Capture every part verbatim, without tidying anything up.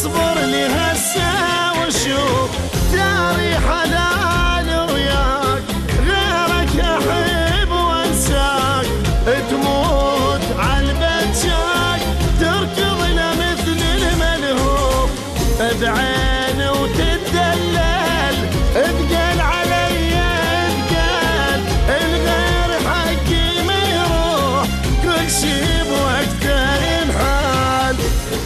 اصبر لي هسه وشوف داري حلال وياك، غيرك احب وانساك، تموت عالبجاك تركض لمثل الملهوف، بعين وتدلل ثقل علي ثقل، الغير حقي ما يروح كل شي بوقته ينحال.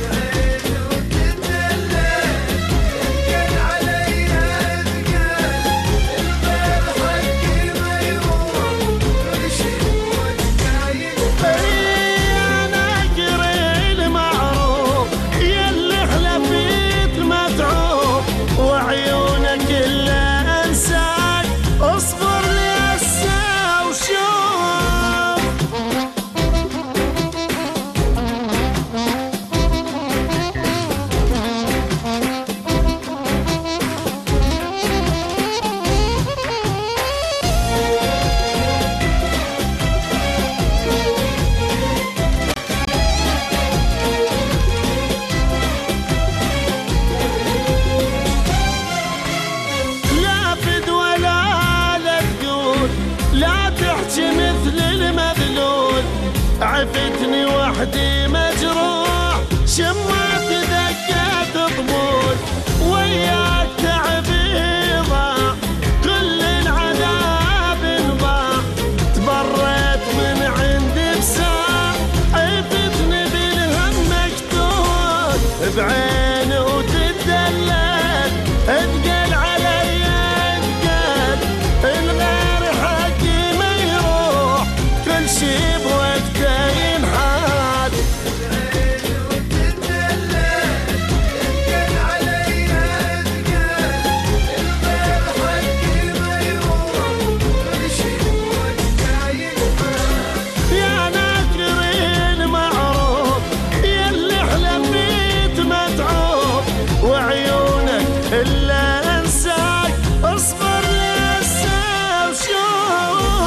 لا تحكي مثل المذلول، عفتني وحدي مجروح، شمعت دقات طبول، وياك تعبي ضاع، كل العذاب انضاع، تبريت من عندي بساعة، عفتني بالهم مقتول، بعين وتدلل ثقل علي ثقل، الغير حقي ما يروح كل شي بوقته ينحال. يا ناكرين معروف يلي حلفيت متعوب، وعيونك الا انساك، اصبر لسه وشوف.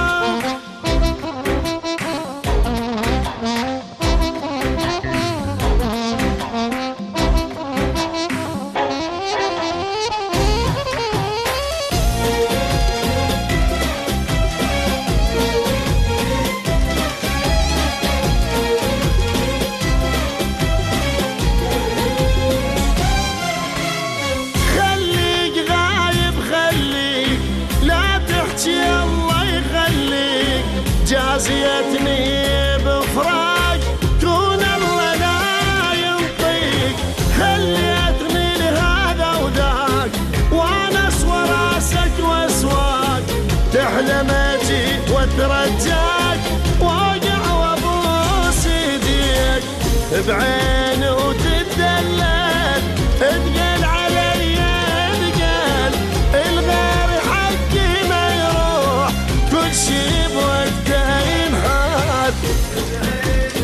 خليك غايب خليك، لا تحكي الله يخليك، جازيتني بفراق كون الله لا ينطيك، خليتني لهذا وذاك، وانس وراسك واسواق، تحلم اجي واترجاك، واقع وابوس يديك، بعين وتدلل ثقل علي ثقل، الغير حقي ما يروح كل شي بوقته ينحال.